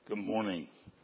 Good morning.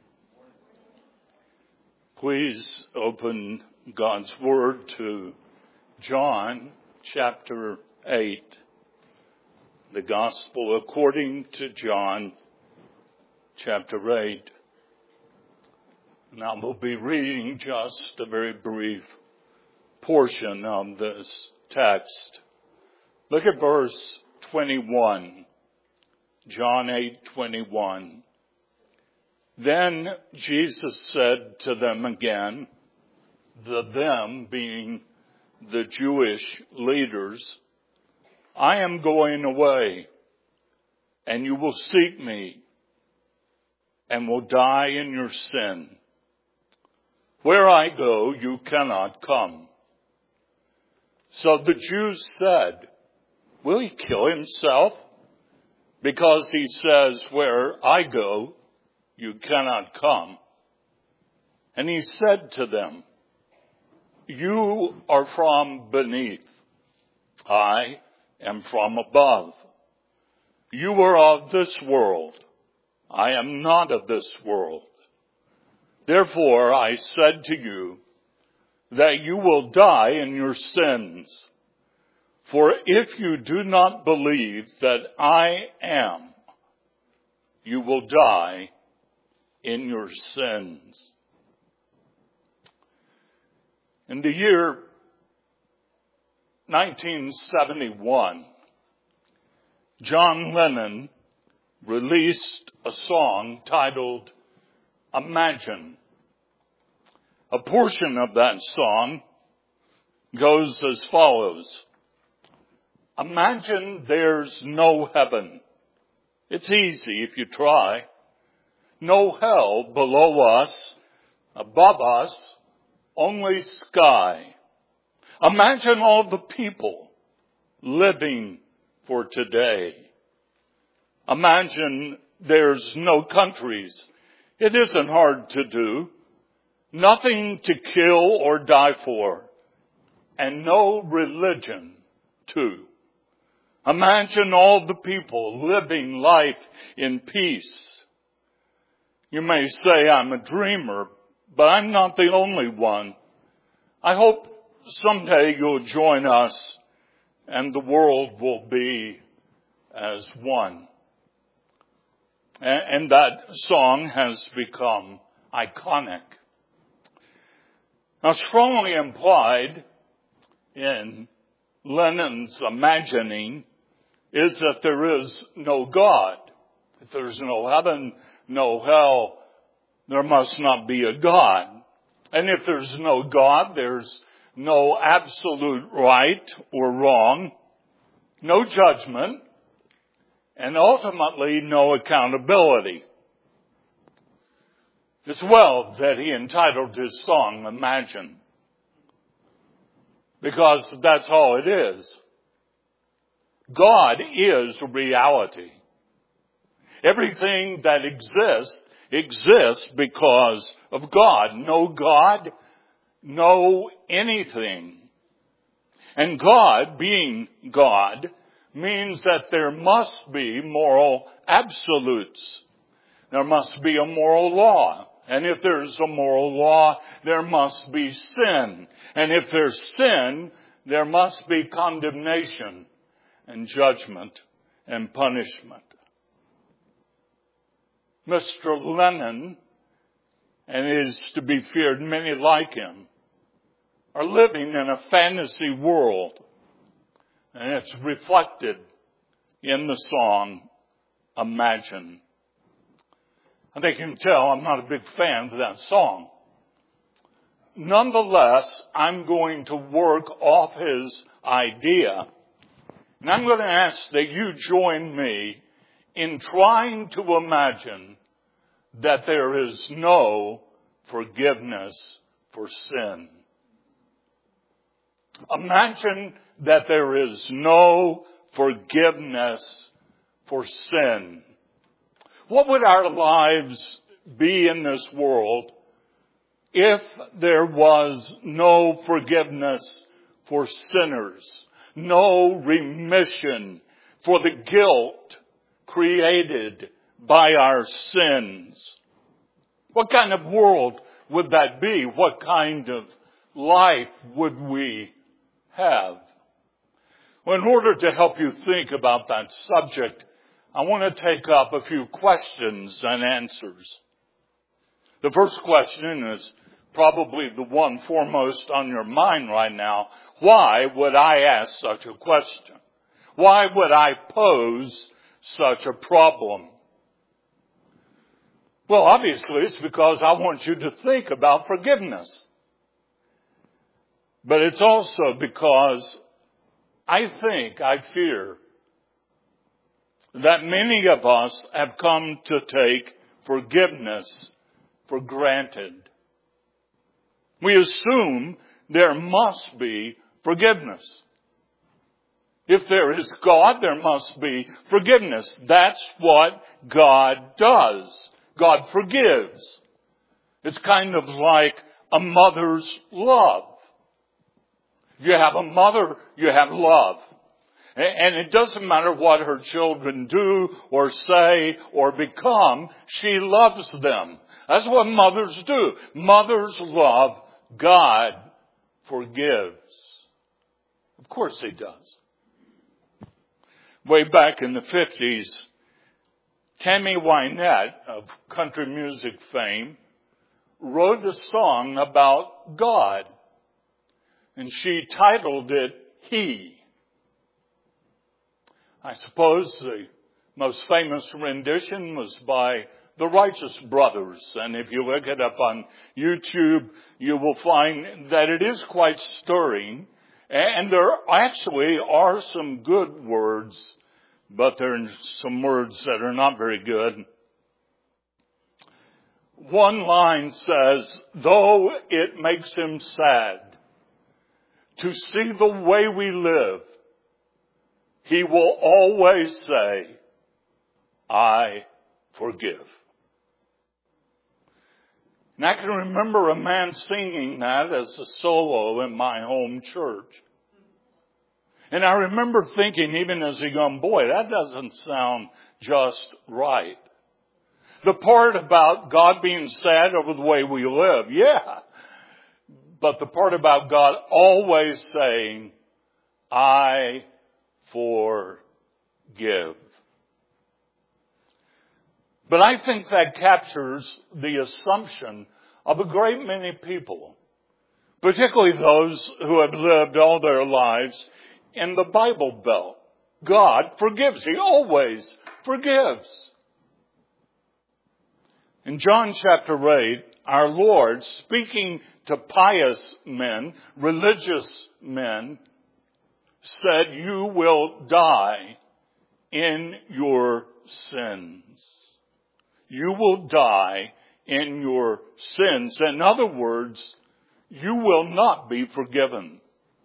Please open God's Word to John chapter 8. The Gospel according to John chapter 8. Now we'll be reading just a very brief portion of this text. Look at verse 21. John 8:21. Then Jesus said to them again, the them being the Jewish leaders, I am going away, and you will seek me, and will die in your sin. Where I go, you cannot come. So the Jews said, will he kill himself? Because he says, where I go, you cannot come. And he said to them, you are from beneath. I am from above. You are of this world. I am not of this world. Therefore I said to you that you will die in your sins. For if you do not believe that I am, you will die in your sins. In the year 1971, John Lennon released a song titled Imagine. A portion of that song goes as follows. Imagine there's no heaven. It's easy if you try. No hell below us, above us, only sky. Imagine all the people living for today. Imagine there's no countries. It isn't hard to do. Nothing to kill or die for. And no religion, too. Imagine all the people living life in peace. You may say I'm a dreamer, but I'm not the only one. I hope someday you'll join us and the world will be as one. And that song has become iconic. Now, strongly implied in Lennon's imagining is that there is no God. If there's no heaven, no hell, there must not be a God. And if there's no God, there's no absolute right or wrong, no judgment, and ultimately no accountability. It's well that he entitled his song Imagine, because that's all it is. God is reality. Everything that exists because of God. No God, no anything. And God, being God, means that there must be moral absolutes. There must be a moral law. And if there's a moral law, there must be sin. And if there's sin, there must be condemnation and judgment and punishment. Mr. Lennon, and is to be feared many like him, are living in a fantasy world. And it's reflected in the song, Imagine. I think you can tell I'm not a big fan of that song. Nonetheless, I'm going to work off his idea. And I'm going to ask that you join me in trying to imagine that there is no forgiveness for sin. Imagine that there is no forgiveness for sin. What would our lives be in this world if there was no forgiveness for sinners, no remission for the guilt created by our sins. What kind of world would that be? What kind of life would we have? Well, in order to help you think about that subject, I want to take up a few questions and answers. The first question is probably the one foremost on your mind right now. Why would I ask such a question? Why would I pose such a problem? Well, obviously it's because I want you to think about forgiveness. But it's also because I fear that many of us have come to take forgiveness for granted. We assume there must be forgiveness. If there is God, there must be forgiveness. That's what God does. God forgives. It's kind of like a mother's love. If you have a mother, you have love. And it doesn't matter what her children do or say or become, she loves them. That's what mothers do. Mothers love. God forgives. Of course He does. Way back in the 50s, Tammy Wynette of country music fame wrote a song about God. And she titled it, He. I suppose the most famous rendition was by the Righteous Brothers. And if you look it up on YouTube, you will find that it is quite stirring. And there actually are some good words, but there are some words that are not very good. One line says, though it makes Him sad to see the way we live, He will always say, I forgive. And I can remember a man singing that as a solo in my home church. And I remember thinking, even as a young boy, that doesn't sound just right. The part about God being sad over the way we live, yeah. But the part about God always saying, I forgive. But I think that captures the assumption of a great many people, particularly those who have lived all their lives in the Bible Belt. God forgives. He always forgives. In John chapter 8, our Lord, speaking to pious men, religious men, said, you will die in your sins. You will die in your sins. In other words, you will not be forgiven.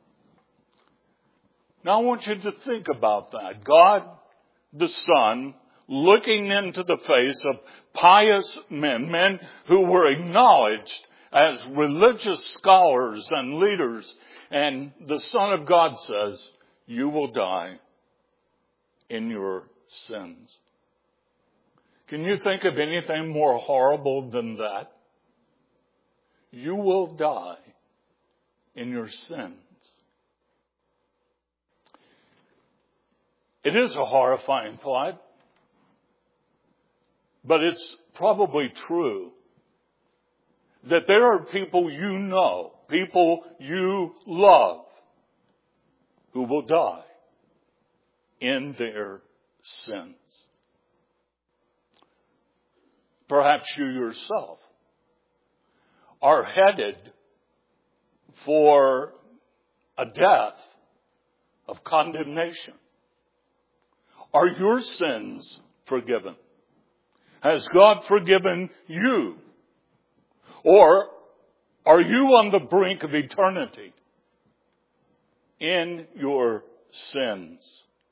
Now I want you to think about that. God the Son, looking into the face of pious men, men who were acknowledged as religious scholars and leaders, and the Son of God says, you will die in your sins. Can you think of anything more horrible than that? You will die in your sins. It is a horrifying thought, but it's probably true that there are people you know, people you love, who will die in their sins. Perhaps you yourself are headed for a death of condemnation. Are your sins forgiven? Has God forgiven you? Or are you on the brink of eternity in your sins?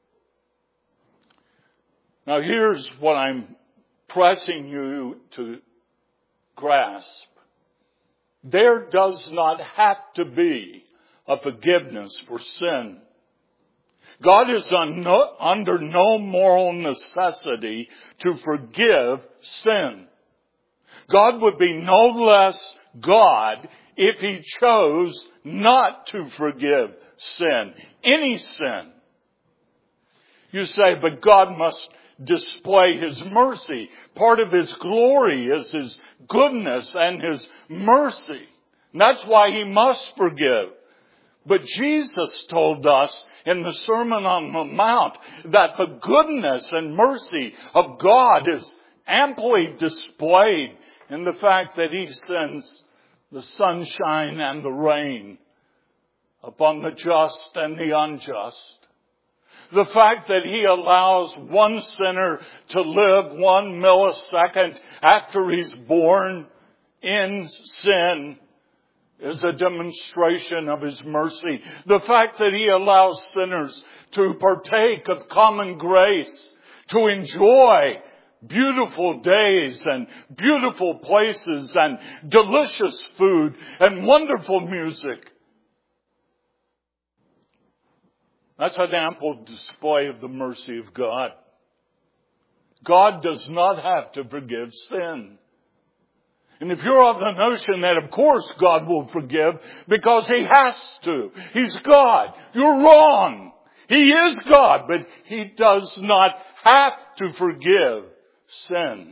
Now here's what I'm pressing you to grasp. There does not have to be a forgiveness for sin. God is under no moral necessity to forgive sin. God would be no less God if He chose not to forgive sin, any sin. You say, but God must display His mercy. Part of His glory is His goodness and His mercy. And that's why He must forgive. But Jesus told us in the Sermon on the Mount that the goodness and mercy of God is amply displayed in the fact that He sends the sunshine and the rain upon the just and the unjust. The fact that He allows one sinner to live 1 millisecond after he's born in sin is a demonstration of His mercy. The fact that He allows sinners to partake of common grace, to enjoy beautiful days and beautiful places and delicious food and wonderful music. That's an ample display of the mercy of God. God does not have to forgive sin. And if you're of the notion that of course God will forgive because He has to. He's God. You're wrong. He is God, but He does not have to forgive sin.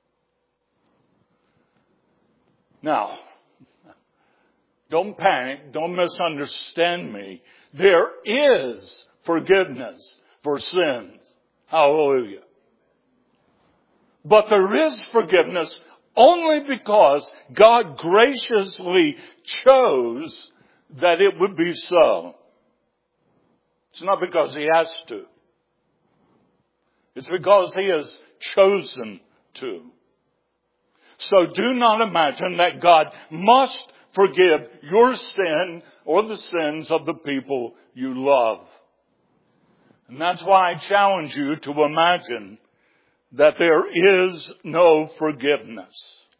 Now, don't panic. Don't misunderstand me. There is forgiveness for sins. Hallelujah. But there is forgiveness only because God graciously chose that it would be so. It's not because He has to. It's because He has chosen to. So do not imagine that God must forgive your sin or the sins of the people you love. And that's why I challenge you to imagine that there is no forgiveness.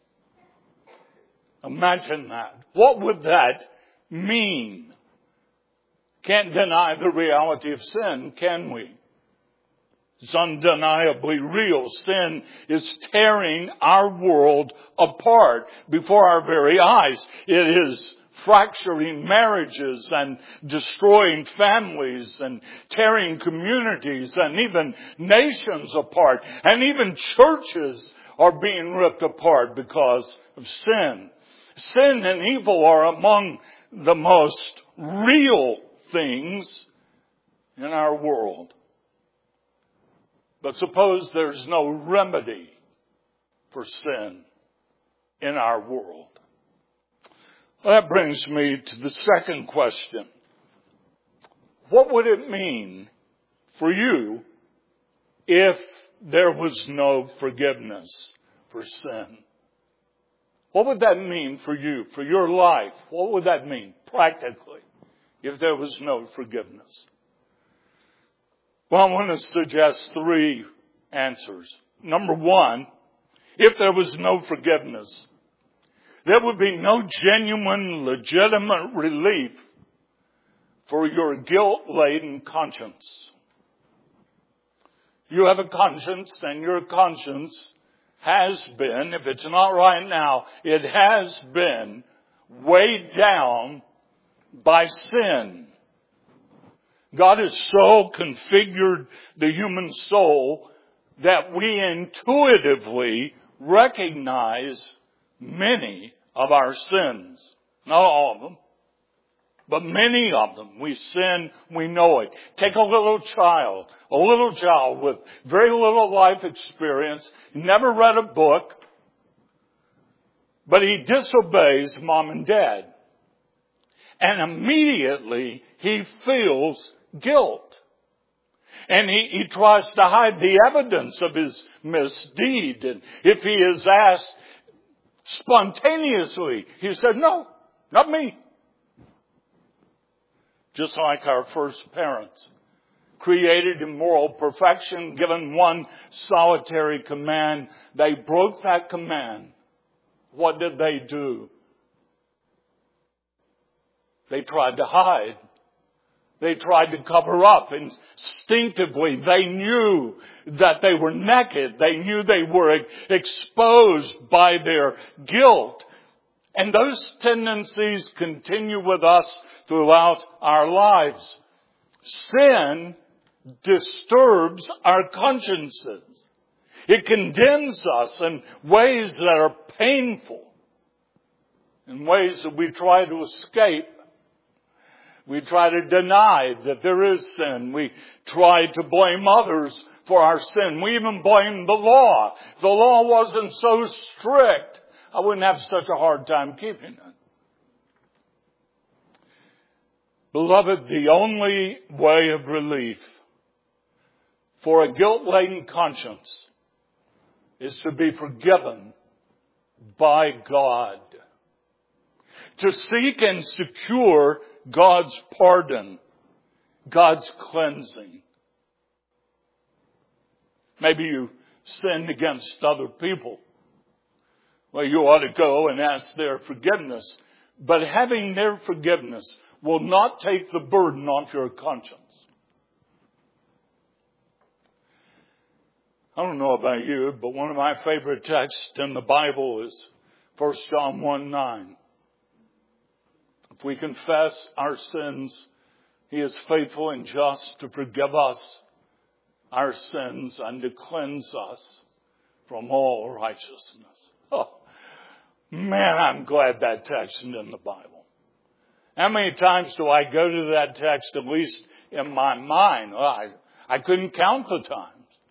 Imagine that. What would that mean? Can't deny the reality of sin, can we? It's undeniably real. Sin is tearing our world apart before our very eyes. It is fracturing marriages and destroying families and tearing communities and even nations apart. And even churches are being ripped apart because of sin. Sin and evil are among the most real things in our world. But suppose there's no remedy for sin in our world. Well, that brings me to the second question. What would it mean for you if there was no forgiveness for sin? What would that mean for you, for your life? What would that mean practically if there was no forgiveness? Well, I want to suggest 3 answers. Number 1, if there was no forgiveness, there would be no genuine, legitimate relief for your guilt-laden conscience. You have a conscience, and your conscience has been, if it's not right now, it has been weighed down by sin. God has so configured the human soul that we intuitively recognize many of our sins. Not all of them, but many of them. We sin, we know it. Take a little child with very little life experience, never read a book, but he disobeys mom and dad. And immediately he feels guilt. And he tries to hide the evidence of his misdeed. And if he is asked spontaneously, he said, no, not me. Just like our first parents, created in moral perfection, given one solitary command, they broke that command. What did they do? They tried to hide. They tried to cover up instinctively. They knew that they were naked. They knew they were exposed by their guilt. And those tendencies continue with us throughout our lives. Sin disturbs our consciences. It condemns us in ways that are painful, in ways that we try to escape. We try to deny that there is sin. We try to blame others for our sin. We even blame the law. If the law wasn't so strict, I wouldn't have such a hard time keeping it. Beloved, the only way of relief for a guilt-laden conscience is to be forgiven by God. To seek and secure God's pardon, God's cleansing. Maybe you sinned against other people. Well, you ought to go and ask their forgiveness. But having their forgiveness will not take the burden off your conscience. I don't know about you, but one of my favorite texts in the Bible is 1 John 1:9. If we confess our sins, He is faithful and just to forgive us our sins and to cleanse us from all righteousness. Oh, man, I'm glad that text is in the Bible. How many times do I go to that text, at least in my mind? Well, I couldn't count the times.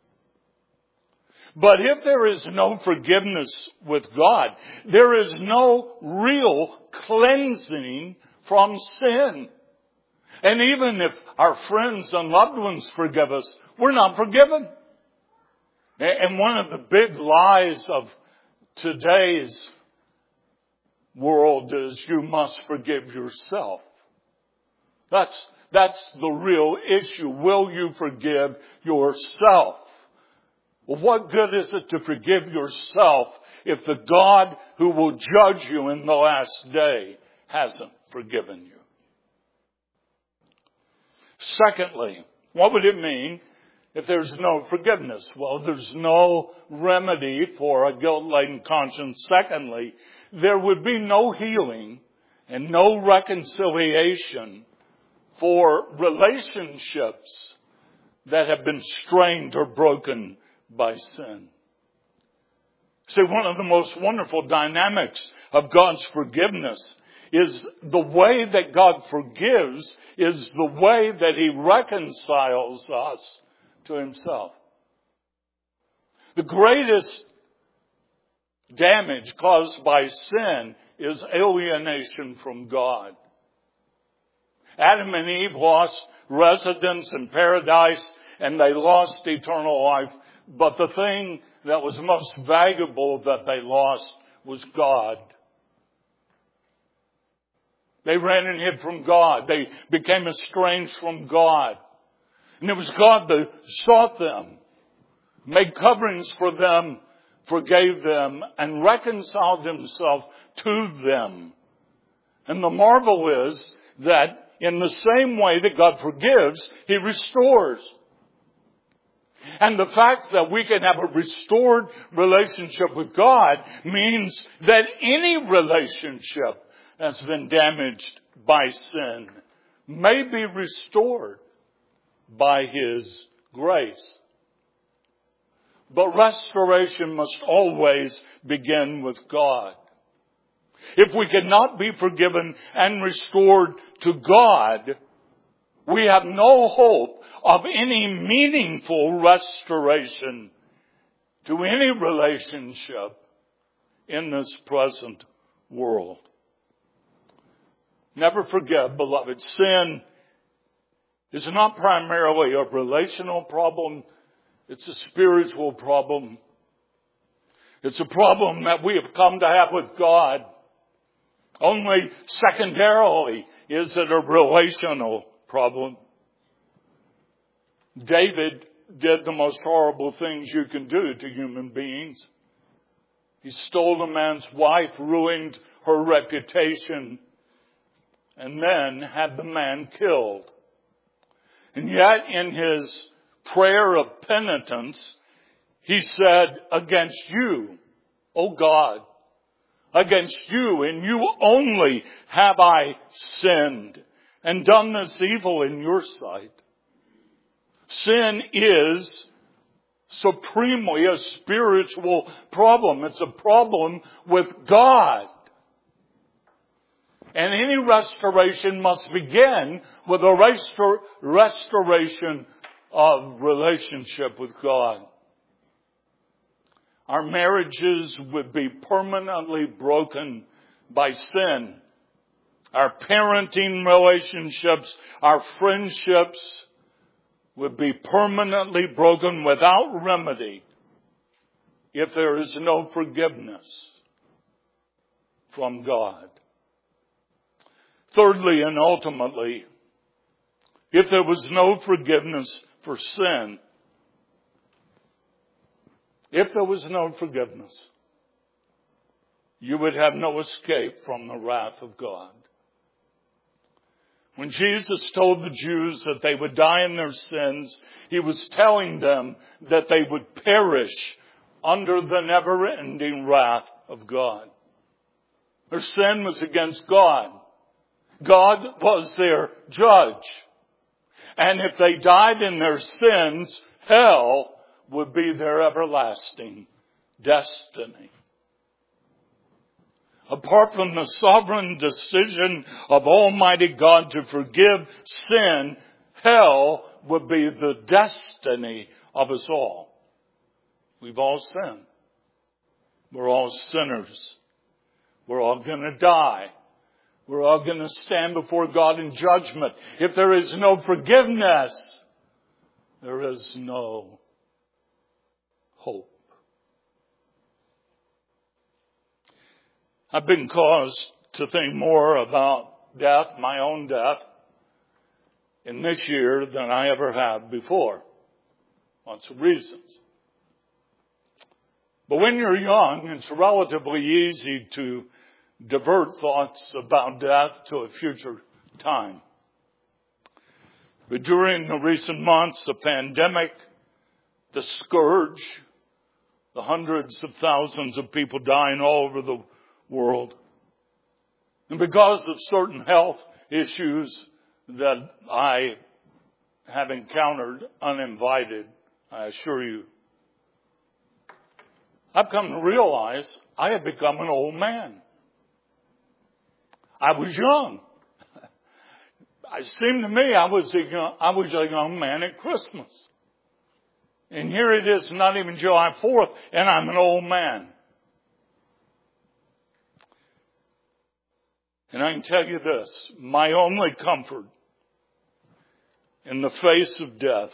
But if there is no forgiveness with God, there is no real cleansing from sin. And even if our friends and loved ones forgive us, we're not forgiven. And one of the big lies of today's world is you must forgive yourself. That's the real issue. Will you forgive yourself? Well, what good is it to forgive yourself if the God who will judge you in the last day hasn't forgiven you? Secondly, what would it mean if there's no forgiveness? Well, there's no remedy for a guilt-laden conscience. Secondly, there would be no healing and no reconciliation for relationships that have been strained or broken by sin. See, one of the most wonderful dynamics of God's forgiveness is the way that God forgives is the way that He reconciles us to Himself. The greatest damage caused by sin is alienation from God. Adam and Eve lost residence in paradise and they lost eternal life. But the thing that was most valuable that they lost was God. They ran and hid from God. They became estranged from God. And it was God that sought them, made coverings for them, forgave them, and reconciled Himself to them. And the marvel is that in the same way that God forgives, He restores. And the fact that we can have a restored relationship with God means that any relationship that's been damaged by sin may be restored by His grace. But restoration must always begin with God. If we cannot be forgiven and restored to God, we have no hope of any meaningful restoration to any relationship in this present world. Never forget, beloved, sin is not primarily a relational problem. It's a spiritual problem. It's a problem that we have come to have with God. Only secondarily is it a relational problem. David did the most horrible things you can do to human beings. He stole a man's wife, ruined her reputation, and then had the man killed. And yet in his prayer of penitence, he said, against you, O God, against you and you only have I sinned and done this evil in your sight. Sin is supremely a spiritual problem. It's a problem with God. And any restoration must begin with a restoration of relationship with God. Our marriages would be permanently broken by sin. Our parenting relationships, our friendships would be permanently broken without remedy if there is no forgiveness from God. Thirdly and ultimately, if there was no forgiveness for sin, if there was no forgiveness, you would have no escape from the wrath of God. When Jesus told the Jews that they would die in their sins, he was telling them that they would perish under the never-ending wrath of God. Their sin was against God. God was their judge. And if they died in their sins, hell would be their everlasting destiny. Apart from the sovereign decision of Almighty God to forgive sin, hell would be the destiny of us all. We've all sinned. We're all sinners. We're all going to die. We're all going to stand before God in judgment. If there is no forgiveness, there is no hope. I've been caused to think more about death, my own death, in this year than I ever have before. Lots of reasons. But when you're young, it's relatively easy to divert thoughts about death to a future time. But during the recent months, the pandemic, the scourge, the hundreds of thousands of people dying all over the world, and because of certain health issues that I have encountered uninvited, I assure you, I've come to realize I have become an old man. I was young. It seemed to me I was a young man at Christmas. And here it is, not even July 4th, and I'm an old man. And I can tell you this, my only comfort in the face of death,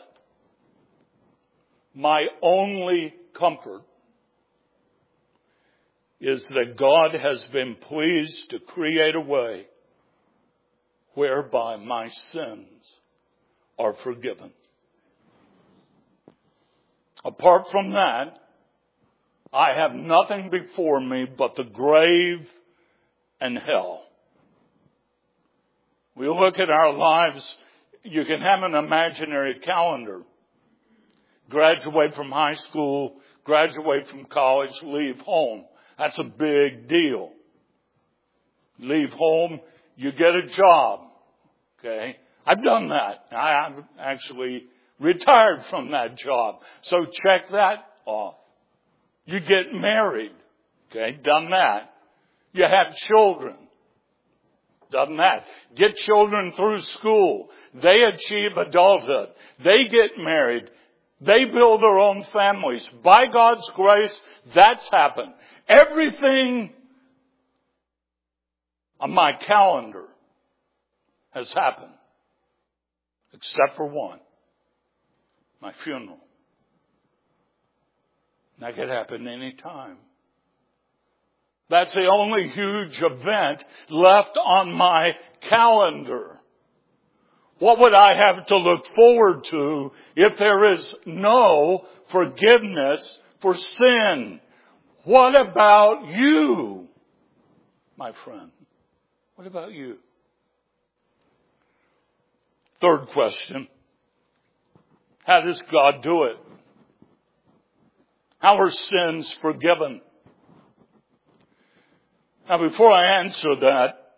my only comfort is that God has been pleased to create a way whereby my sins are forgiven. Apart from that, I have nothing before me but the grave and hell. We look at our lives, you can have an imaginary calendar. Graduate from high school, graduate from college, leave home. That's a big deal. Leave home, you get a job. Okay? I've done that. I've actually retired from that job. So check that off. You get married. Okay? Done that. You have children. Done that. Get children through school. They achieve adulthood. They get married. They build their own families. By God's grace, that's happened. Everything on my calendar has happened. Except for one. My funeral. That could happen any time. That's the only huge event left on my calendar. What would I have to look forward to if there is no forgiveness for sin? What about you, my friend? What about you? Third question. How does God do it? How are sins forgiven? Now, before I answer that,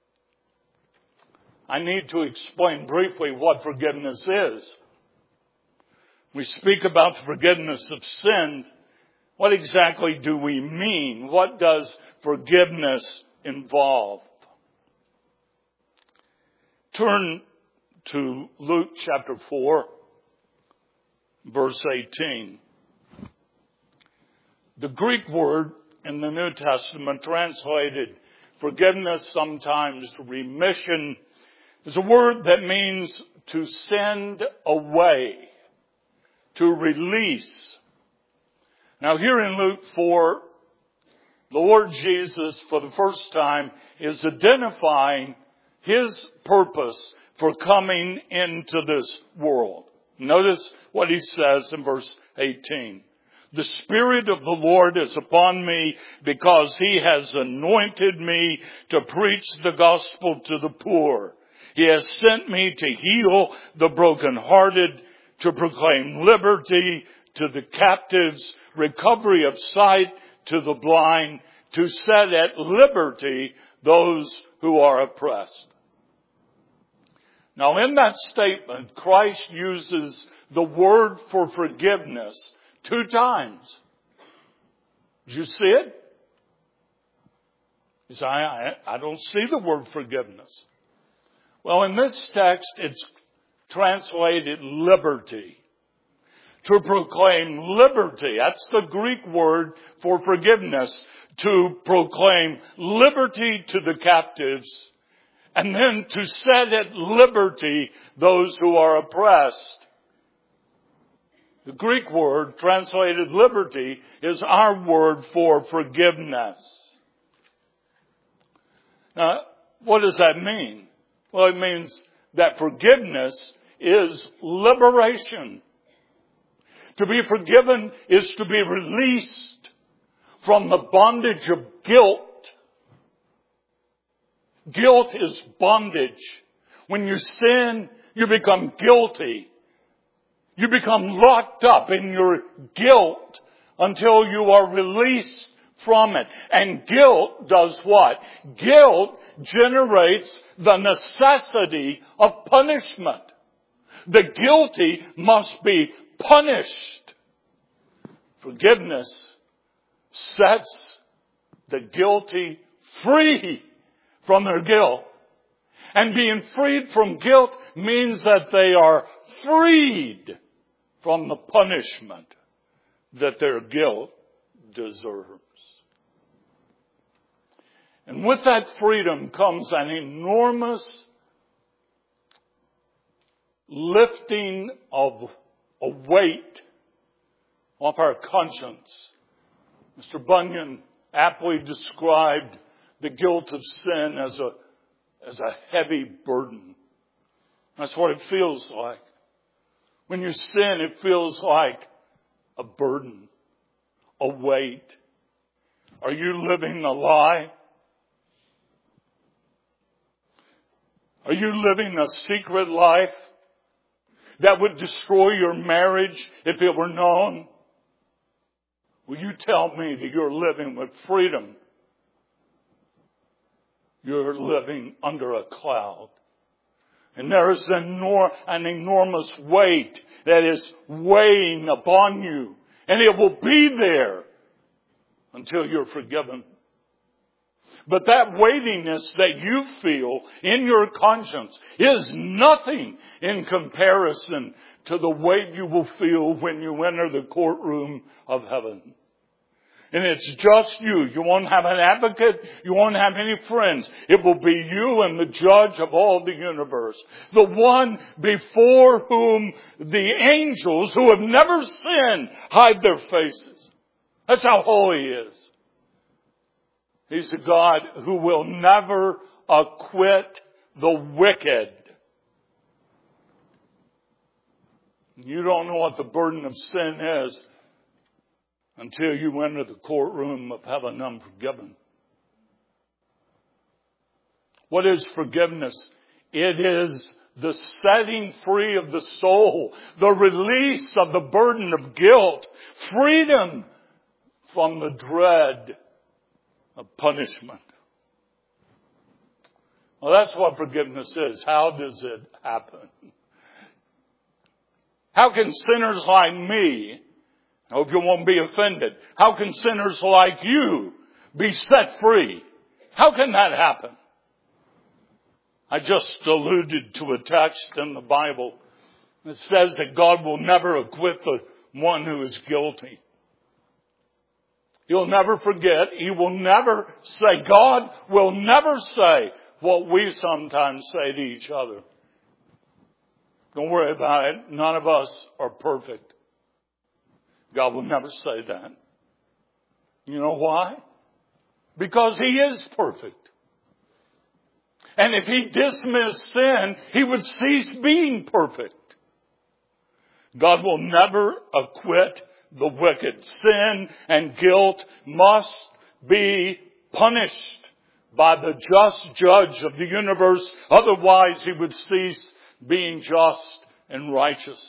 I need to explain briefly what forgiveness is. We speak about forgiveness of sins. What exactly do we mean? What does forgiveness involve? Turn to Luke chapter 4, verse 18. The Greek word in the New Testament translated forgiveness, sometimes remission, is a word that means to send away, to release. Now here in Luke 4, the Lord Jesus, for the first time, is identifying His purpose for coming into this world. Notice what He says in verse 18. The Spirit of the Lord is upon me because He has anointed me to preach the gospel to the poor. He has sent me to heal the brokenhearted, to proclaim liberty to the captives, recovery of sight to the blind, to set at liberty those who are oppressed. Now in that statement, Christ uses the word for forgiveness 2 times. Did you see it? You say, I don't see the word forgiveness. Well, in this text, it's translated liberty. To proclaim liberty. That's the Greek word for forgiveness. To proclaim liberty to the captives. And then to set at liberty those who are oppressed. The Greek word translated liberty is our word for forgiveness. Now, what does that mean? Well, it means that forgiveness is liberation. To be forgiven is to be released from the bondage of guilt. Guilt is bondage. When you sin, you become guilty. You become locked up in your guilt until you are released from it. And guilt does what? Guilt generates the necessity of punishment. The guilty must be punished. Forgiveness sets the guilty free from their guilt. And being freed from guilt means that they are freed from the punishment that their guilt deserves. And with that freedom comes an enormous lifting of a weight off our conscience. Mr. Bunyan aptly described the guilt of sin as a heavy burden. That's what it feels like. When you sin, it feels like a burden, a weight. Are you living a lie? Are you living a secret life that would destroy your marriage if it were known? Will you tell me that you're living with freedom? You're living under a cloud. And there is an enormous weight that is weighing upon you. And it will be there until you're forgiven. But that weightiness that you feel in your conscience is nothing in comparison to the weight you will feel when you enter the courtroom of heaven. And it's just you. You won't have an advocate. You won't have any friends. It will be you and the judge of all the universe. The one before whom the angels who have never sinned hide their faces. That's how holy He is. He's a God who will never acquit the wicked. You don't know what the burden of sin is until you enter the courtroom of heaven unforgiven. What is forgiveness? It is the setting free of the soul, the release of the burden of guilt, freedom from the dread of punishment. Well, that's what forgiveness is. How does it happen? How can sinners like me, I hope you won't be offended, how can sinners like you be set free? How can that happen? I just alluded to a text in the Bible that says that God will never acquit the one who is guilty. He'll never forget. He will never say, God will never say what we sometimes say to each other. Don't worry about it. None of us are perfect. God will never say that. You know why? Because He is perfect. And if He dismissed sin, He would cease being perfect. God will never acquit the wicked. Sin and guilt must be punished by the just judge of the universe. Otherwise, He would cease being just and righteous.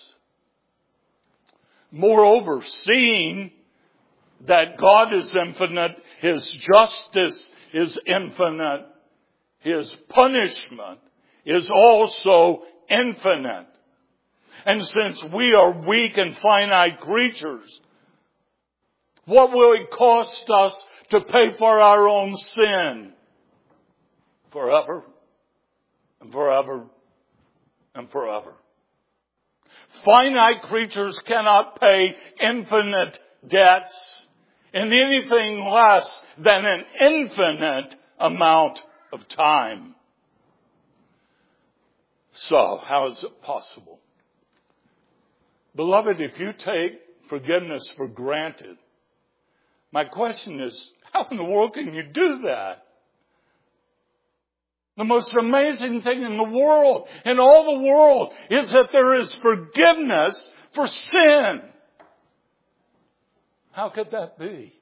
Moreover, seeing that God is infinite, His justice is infinite, His punishment is also infinite. And since we are weak and finite creatures, what will it cost us to pay for our own sin? Forever and forever and forever. Finite creatures cannot pay infinite debts in anything less than an infinite amount of time. So, how is it possible? Beloved, if you take forgiveness for granted, my question is, how in the world can you do that? The most amazing thing in the world, in all the world, is that there is forgiveness for sin. How could that be?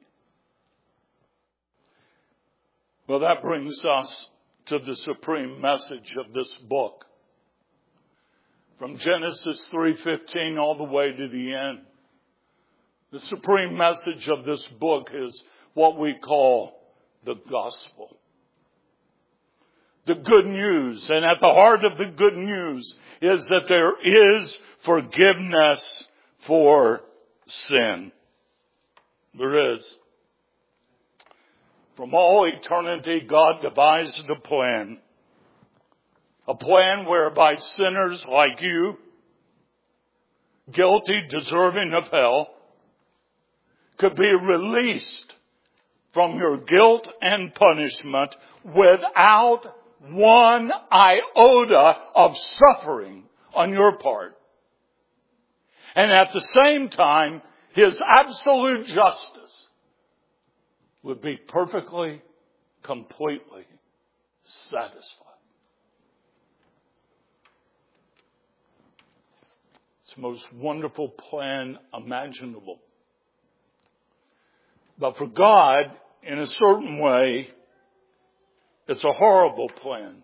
Well, that brings us to the supreme message of this book. From Genesis 3:15 all the way to the end. The supreme message of this book is what we call the gospel. The good news. And at the heart of the good news is that there is forgiveness for sin. There is. From all eternity, God devised a plan. A plan whereby sinners like you, guilty, deserving of hell, could be released from your guilt and punishment without one iota of suffering on your part. And at the same time, His absolute justice would be perfectly, completely satisfied. It's the most wonderful plan imaginable. But for God, in a certain way, it's a horrible plan.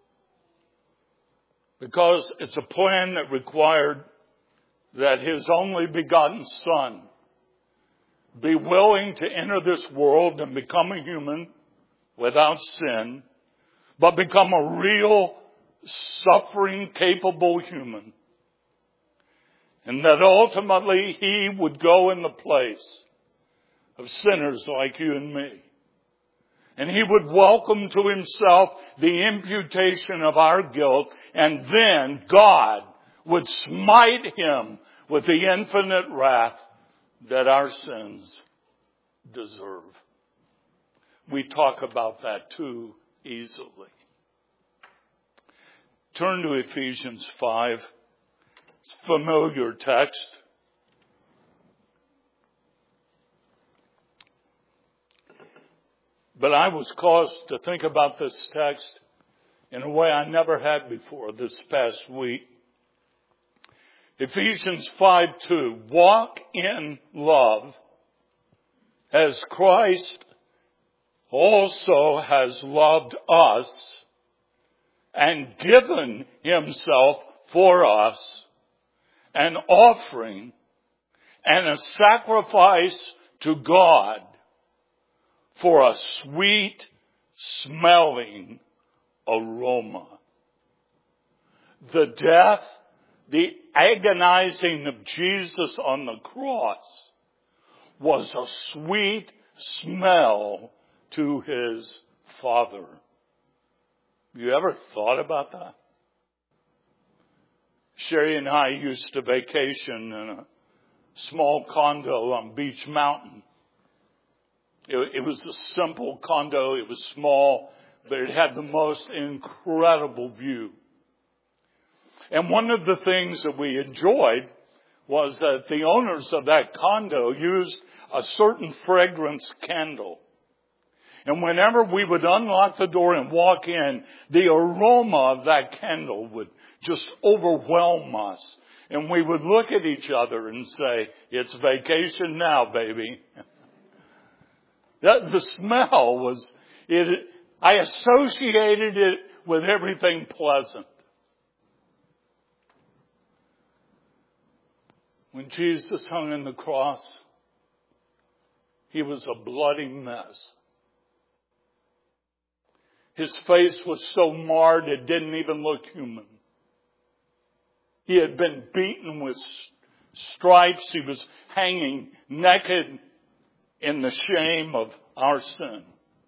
Because it's a plan that required that His only begotten Son be willing to enter this world and become a human without sin, but become a real, suffering, capable human. And that ultimately He would go in the place of sinners like you and me. And He would welcome to Himself the imputation of our guilt. And then God would smite Him with the infinite wrath that our sins deserve. We talk about that too easily. Turn to Ephesians 5. It's a familiar text. But I was caused to think about this text in a way I never had before this past week. Ephesians 5:2, walk in love as Christ also has loved us and given himself for us, an offering and a sacrifice to God for a sweet smelling aroma. The death, the agonizing of Jesus on the cross was a sweet smell to his Father. You ever thought about that? Sherry and I used to vacation in a small condo on Beach Mountain. It was a simple condo. It was small, but it had the most incredible view. And one of the things that we enjoyed was that the owners of that condo used a certain fragrance candle. And whenever we would unlock the door and walk in, the aroma of that candle would just overwhelm us. And we would look at each other and say, "It's vacation now, baby." The smell was, I associated it with everything pleasant. When Jesus hung on the cross, he was a bloody mess. His face was so marred it didn't even look human. He had been beaten with stripes. He was hanging naked in the shame of our sin.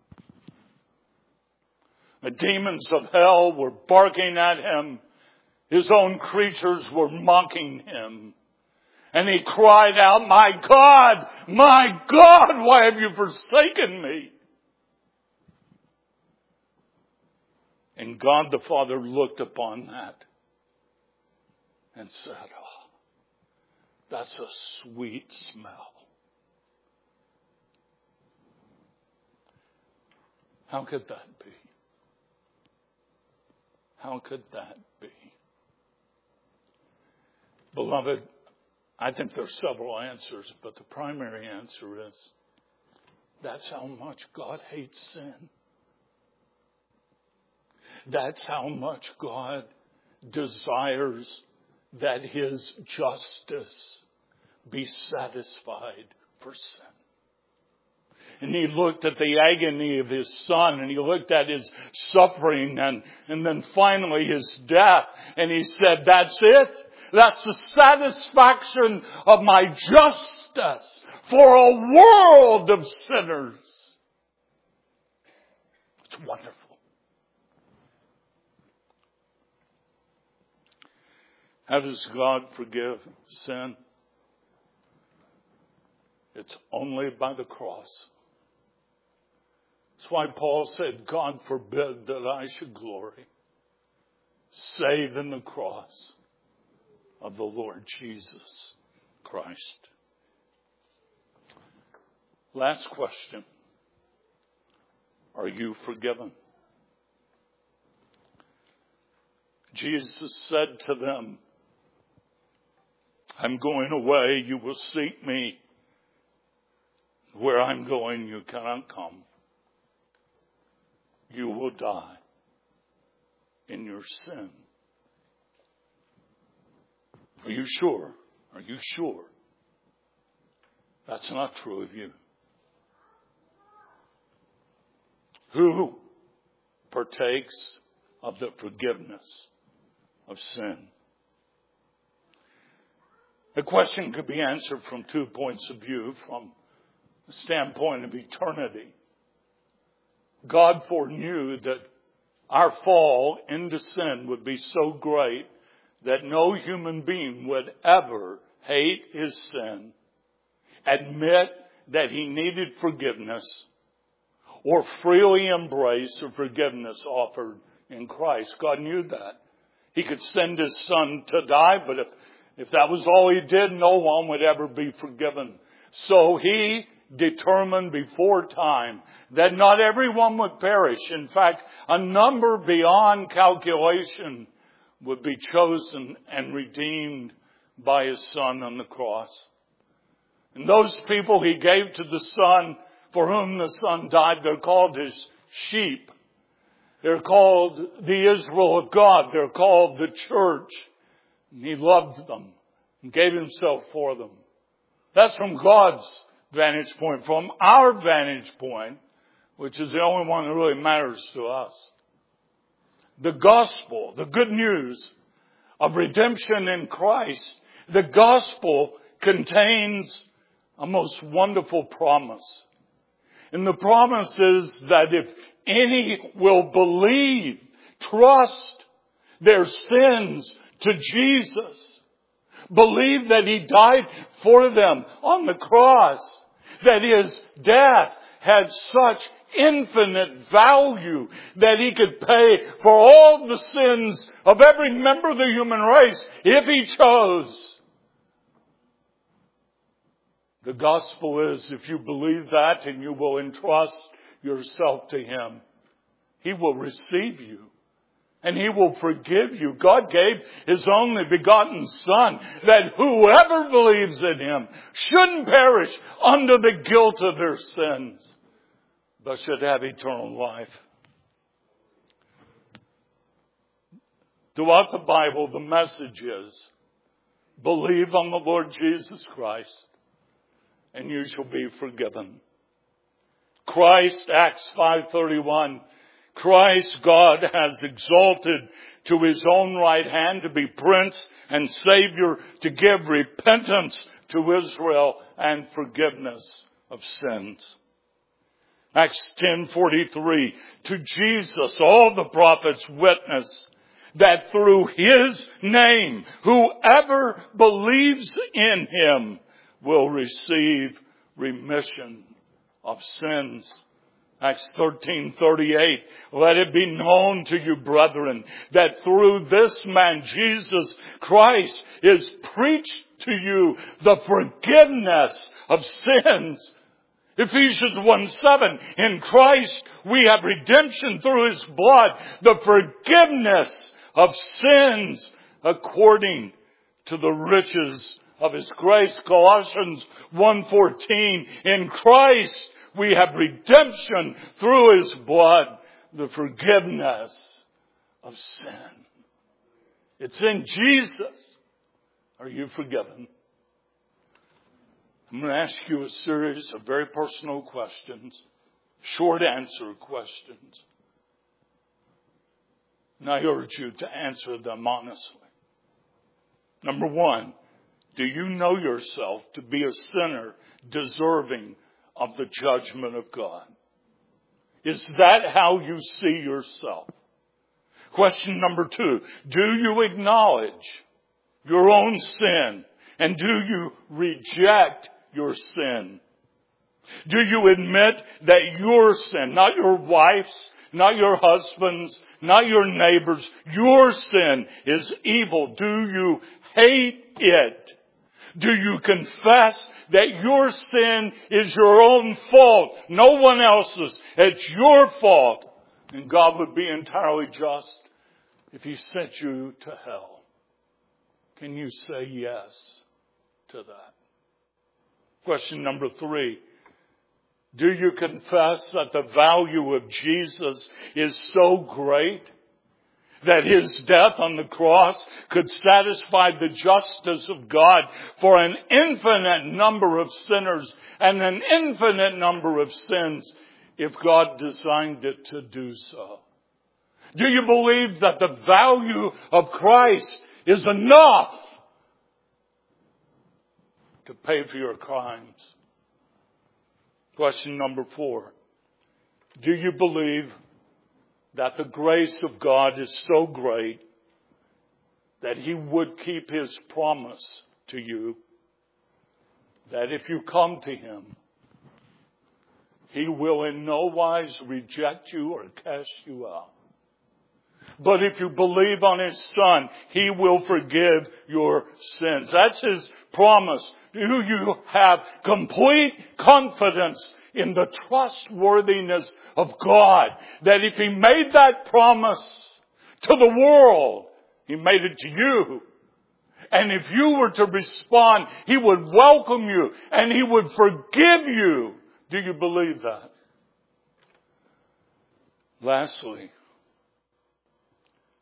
The demons of hell were barking at him. His own creatures were mocking him. And he cried out, my God, why have you forsaken me?" And God the Father looked upon that and said, "Oh, that's a sweet smell." How could that be? How could that be? Beloved, I think there's several answers, but the primary answer is that's how much God hates sin. That's how much God desires that his justice be satisfied for sin. And he looked at the agony of his son, and he looked at his suffering, and then finally his death, and he said, "That's it. That's the satisfaction of my justice for a world of sinners." It's wonderful. How does God forgive sin? It's only by the cross. That's why Paul said, "God forbid that I should glory, save in the cross of the Lord Jesus Christ." Last question. Are you forgiven? Jesus said to them, "I'm going away. You will seek me. Where I'm going, you cannot come. You will die in your sin." Are you sure? Are you sure? That's not true of you. Who partakes of the forgiveness of sin? The question could be answered from 2 points of view. From the standpoint of eternity, God foreknew that our fall into sin would be so great that no human being would ever hate his sin, admit that he needed forgiveness, or freely embrace the forgiveness offered in Christ. God knew that. He could send his son to die, but if that was all he did, no one would ever be forgiven. So he determined before time that not everyone would perish. In fact, a number beyond calculation would be chosen and redeemed by his son on the cross. And those people he gave to the son, for whom the son died, they're called his sheep. They're called the Israel of God. They're called the church. And He loved them and gave Himself for them. That's from God's vantage point. From our vantage point, which is the only one that really matters to us, the gospel, the good news of redemption in Christ, the gospel contains a most wonderful promise. And the promise is that if any will believe, trust their sins to Jesus, believe that He died for them on the cross, that His death had such infinite value that He could pay for all the sins of every member of the human race if He chose. The gospel is, if you believe that and you will entrust yourself to Him, He will receive you and He will forgive you. God gave His only begotten Son that whoever believes in Him shouldn't perish under the guilt of their sins, but should have eternal life. Throughout the Bible, the message is, believe on the Lord Jesus Christ, and you shall be forgiven. Christ, Acts 5:31, Christ God has exalted to His own right hand to be Prince and Savior, to give repentance to Israel and forgiveness of sins. Acts 10:43, to Jesus all the prophets witness that through His name, whoever believes in Him will receive remission of sins. Acts 13:38, let it be known to you, brethren, that through this man, Jesus Christ, is preached to you the forgiveness of sins. Ephesians 1:7, in Christ we have redemption through His blood, the forgiveness of sins according to the riches of His grace. Colossians 1:14, in Christ we have redemption through His blood, the forgiveness of sin. It's in Jesus. Are you forgiven? I'm going to ask you a series of very personal questions, short answer questions. And I urge you to answer them honestly. Number one, do you know yourself to be a sinner deserving of the judgment of God? Is that how you see yourself? Question number two, do you acknowledge your own sin? And do you reject your sin? Do you admit that your sin, not your wife's, not your husband's, not your neighbor's, your sin is evil? Do you hate it? Do you confess that your sin is your own fault, no one else's? It's your fault. And God would be entirely just if He sent you to hell. Can you say yes to that? Question number three. Do you confess that the value of Jesus is so great that His death on the cross could satisfy the justice of God for an infinite number of sinners and an infinite number of sins if God designed it to do so? Do you believe that the value of Christ is enough to pay for your crimes? Question number four. Do you believe that the grace of God is so great that He would keep His promise to you, that if you come to Him, He will in no wise reject you or cast you out? But if you believe on His Son, He will forgive your sins. That's His promise. Do you have complete confidence in the trustworthiness of God, that if He made that promise to the world, He made it to you? And if you were to respond, He would welcome you and He would forgive you. Do you believe that? Lastly,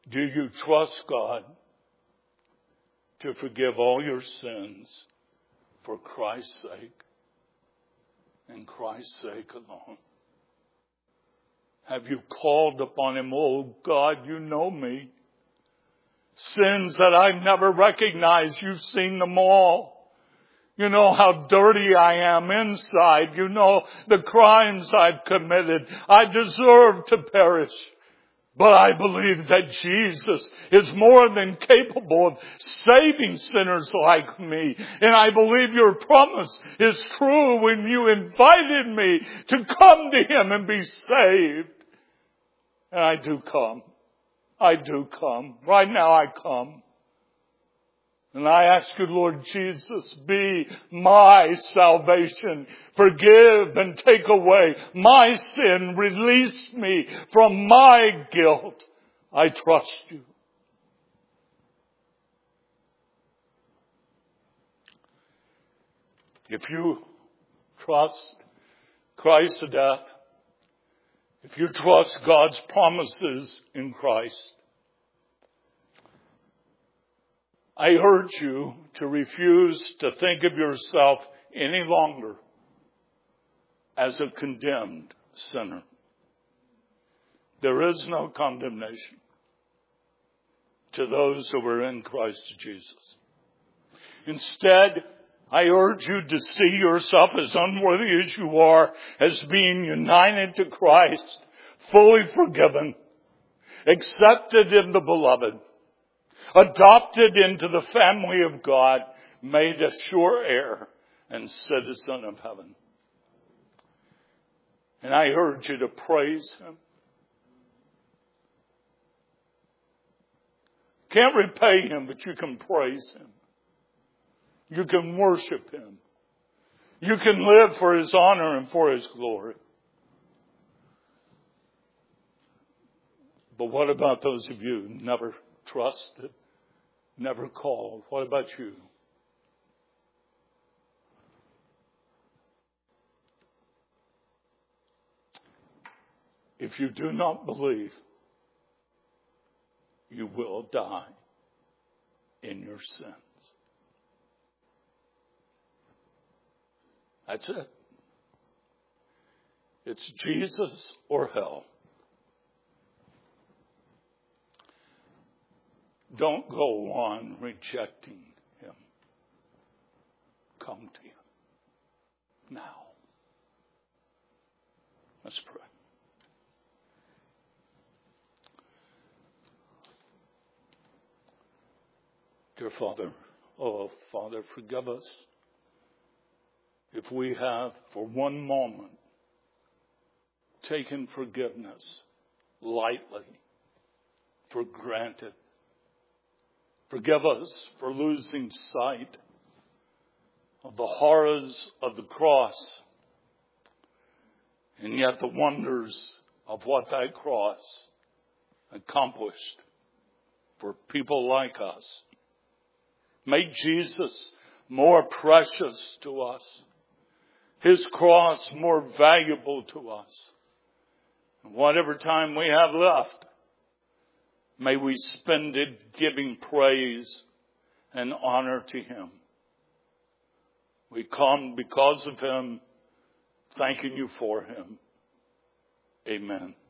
Do you trust God to forgive all your sins for Christ's sake and Christ's sake alone? Have you called upon Him? Oh God, you know me. Sins that I've never recognized, you've seen them all. You know how dirty I am inside. You know the crimes I've committed. I deserve to perish. But I believe that Jesus is more than capable of saving sinners like me. And I believe your promise is true when you invited me to come to Him and be saved. And I do come. I do come. Right now I come. And I ask you, Lord Jesus, be my salvation. Forgive and take away my sin. Release me from my guilt. I trust you. If you trust Christ's death, if you trust God's promises in Christ, I urge you to refuse to think of yourself any longer as a condemned sinner. There is no condemnation to those who are in Christ Jesus. Instead, I urge you to see yourself as unworthy as you are, as being united to Christ, fully forgiven, accepted in the beloved, adopted into the family of God, made a sure heir and citizen of heaven. And I urge you to praise Him. Can't repay Him, but you can praise Him. You can worship Him. You can live for His honor and for His glory. But what about those of you who never trusted, never called? What about you? If you do not believe, you will die in your sins. That's it. It's Jesus or hell. Don't go on rejecting Him. Come to Him now. Let's pray. Dear Father, oh Father, forgive us if we have for one moment taken forgiveness lightly, for granted. Forgive us for losing sight of the horrors of the cross and yet the wonders of what that cross accomplished for people like us. Make Jesus more precious to us. His cross more valuable to us. And whatever time we have left, may we spend it giving praise and honor to Him. We come because of Him, thanking you for Him. Amen.